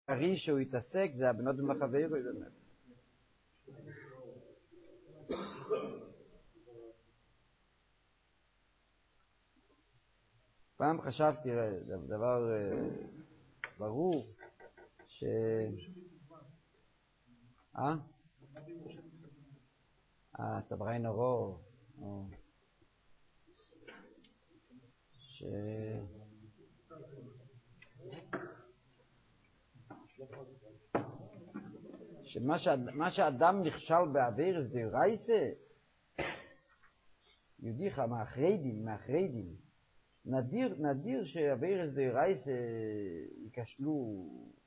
העיקרי שהוא התעסק זה הבנות ומחברו באמת. פעם חשבתי, דבר ברור, סברי נורו, שמה שאדם נכשל בעביר זה רייסה, יודיך מאחרי דין, נדיר שעביר זה רייסה ייכשלו,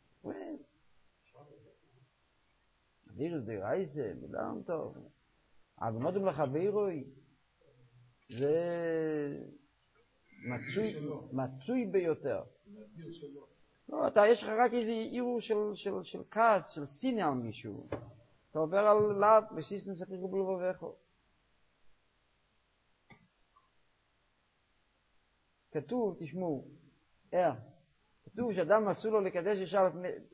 נדיר זה רייסה, בלעם טוב, אבל נודם לחברוי, זה מצוי ביותר. לא, יש לך רק איזה עירו של כעס, של סינא על מישהו. אתה עובר על לאו, בסיסן שכיחו בלבובך. כתוב, תשמעו, כתוב שאדם אסור לו לקדש אישה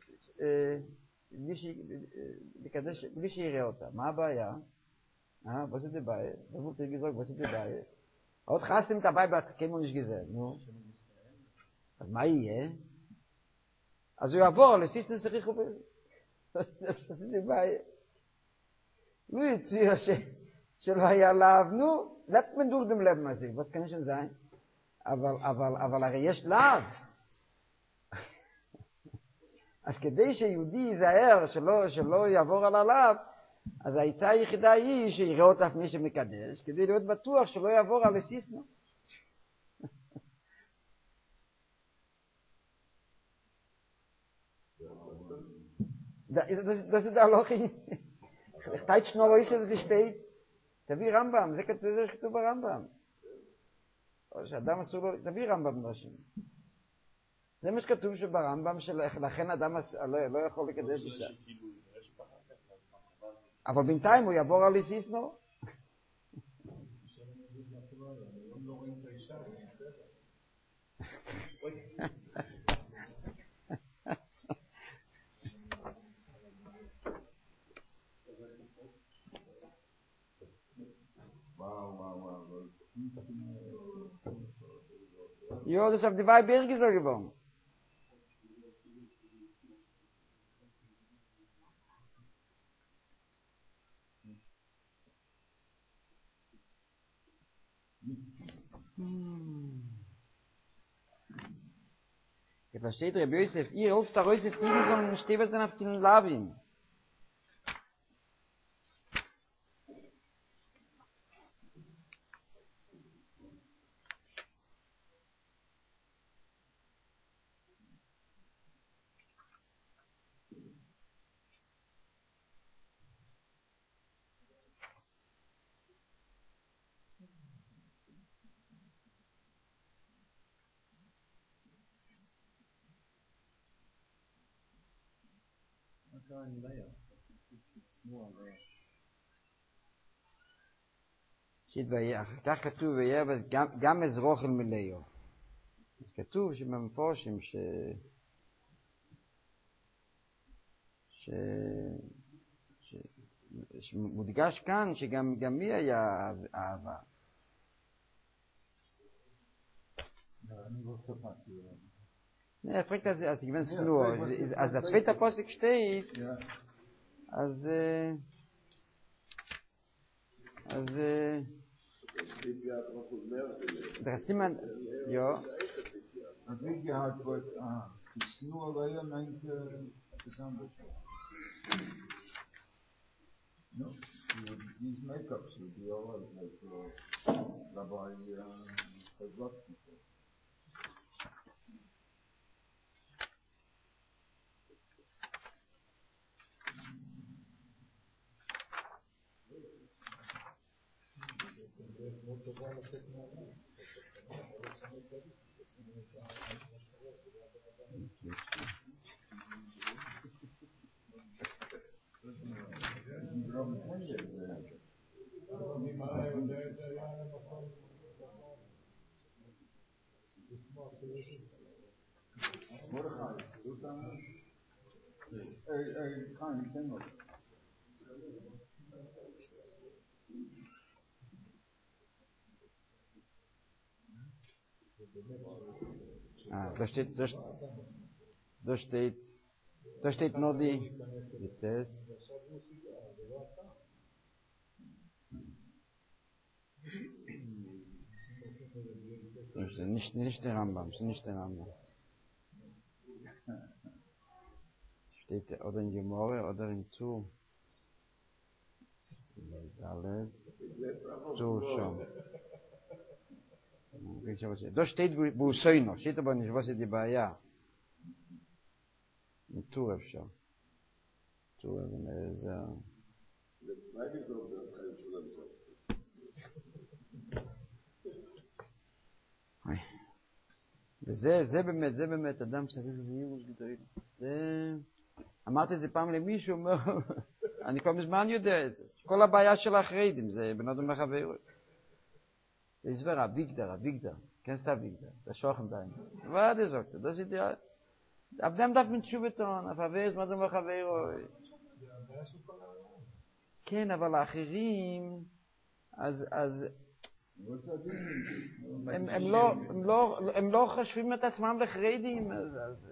בלי שיראה אותה. מה הבעיה? בוא זה בעיה. בוא תגזוק, בוא זה בעיה. עוד חסתם את הבעיה כמו נשגזר, נו. אז מה יהיה? אז הוא יעבור לסיסטן שכיחו זה בעיה. לא יצויר שלא היה לאו, נו, let me do them leben also, was kann ich denn sein? אבל הרי יש לאו. אז כדי שיהודי ייזהר שלא יעבור על הלאו, אז העצה היחידה היא שיראה אותך מי שמקדש, כדי להיות בטוח שלא יעבור על הסיסנו. Das ist der Loch. Steht schnell aus, was steht. תביא רמב"ם, זה כתוב ברמב"ם. שאדם אסור לו, תביא רמב"ם ראשון. זה מה שכתוב שברמב"ם, לכן אדם לא יכול לקדש אישה. אבל בינתיים הוא יעבור על איסיסנו. Jo, das auf die zwei Berge so geworden. Ihr versteht, Rabbi Yosef, ihr ruft da raus, sollen stehen dann auf den Lavin. כך כתוב ויהיה גם אזרוח אל מלאו. אז כתוב שבמפורשים שמודגש כאן שגם מי היה אהבה. Ne, fragt das, also ich wenn's nur, als der zweite Apostel steht, der Simon, ja. Und wie gehabt wird, ist nur, weil meint, das andere. No, these makeups would be all right, like Rabbi Kozlovsky said. כאן, ניתן לו. Da steht nur die Test. Nicht der Rambam, nicht der Rambam. Steht oder in Gemorre oder in Zu. Zu schon. Da steht wo Soino, steht aber nicht, was ist die Baia. In Tu אפשר. Tu זה... וזה באמת, אדם צריך זהירות גדולה. אמרתי את זה פעם למישהו, אני כבר מזמן יודע את זה. כל הבעיה של החרדים, זה בנות ומחברות. זה הסבר, אביגדר. Kennst du Abigdar? Das Schochen da. Warte, sagt er. Das ist ja... Ab dem darf man Tshubeton, auf Averes, Madam Vachaveiro. כן, אבל האחרים, אז... הם לא חושבים את עצמם לחרדים, אז...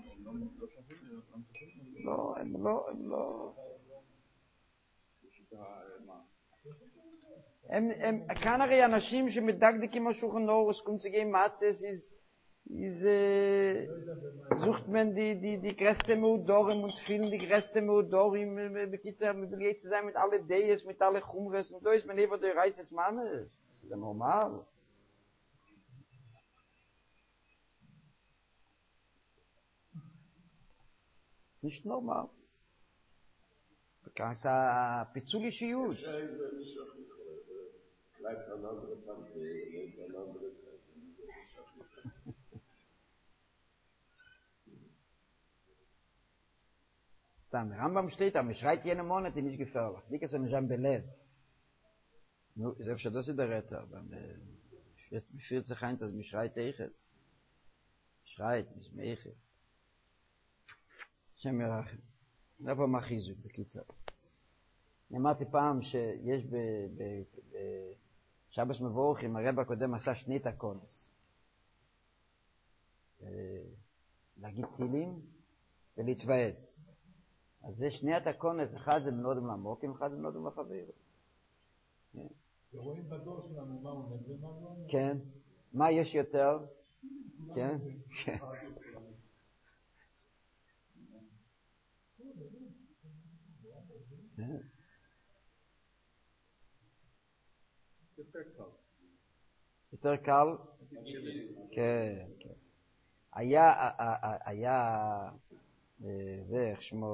לא, הם לא... כאן הרי אנשים שמדקדקים השולחן אורus, kommt zu gehen Matzes, sucht man die größte Meudorim und vielen die größte Meudorim, bekitzer, man will jetzt sein mit alle Deyes, mit alle Chumres, und da ist man eben der Reis des Mannes. Das ist ja normal. Nicht normal. Kann es ein Pitzulische Jud. Bleibt an andere Tante, an andere Tante. Rambam steht da, man schreit jeden Monat, die nicht gefährlich. Die kann nicht belebt. Nur, ich sage schon, das ist der Retter, aber jetzt fühlt sich ein, dass man schreit echt. Schreit, nicht mehr echt. Shem Yerachim. איפה מחיזוק בקיצר? אמרתי פעם שיש בשבש מבורכים, הרב הקודם עשה שנית הקונס. להגיד תהילים ולהתוועד. אז זה שניית הקונס, אחד זה בנודם למוקים, אחד זה בנודם לחברו. ורואים בדור שלנו מה הוא נגד ומה לא נגד. כן. מה יש יותר? כן? כן. יותר קל? כן, כן. היה זה, איך שמו,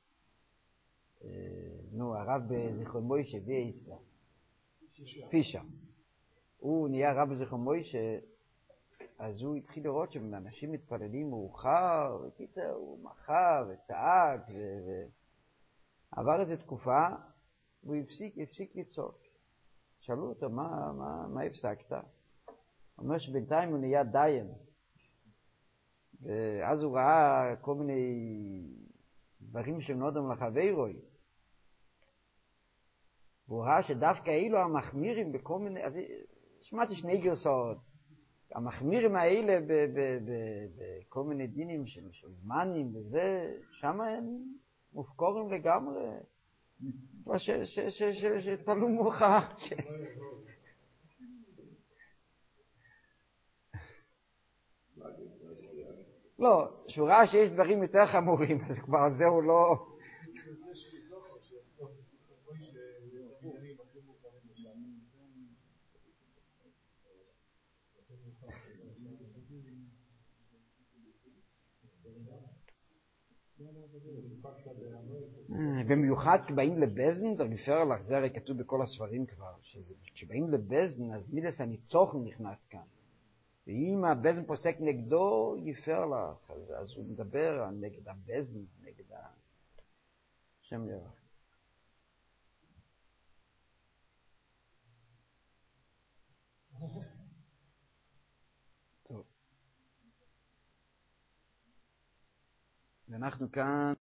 הרב בזיכרון מוישה, ואיסלה. פישר. הוא נהיה רב בזיכרון מוישה, אז הוא התחיל לראות שאנשים מתפללים מאוחר, וקיצר, הוא מחה וצעק, עבר איזו תקופה, והוא הפסיק לצעוק. שאלו אותו, מה הפסקת? הוא אומר שבינתיים הוא נהיה דיין. ואז הוא ראה כל מיני דברים שמנודם לחברוי. והוא ראה שדווקא אילו המחמירים בכל מיני... אז שמעתי שני גרסאות. המחמירים האלה בכל מיני דינים של זמנים וזה, שם הם מופקורים לגמרי. כבר שתפלו מאוחר. לא, שהוא ראה שיש דברים יותר חמורים, אז כבר זהו לא... במיוחד כשבאים לבזן, זה לפר לך, זה הרי כתוב בכל הספרים כבר, כשבאים לבזן, אז מידס הניצוחן נכנס כאן. ואם הבזן פוסק נגדו, יפר לך, אז הוא מדבר נגד הבזן, נגד השם ירח. טוב. ואנחנו כאן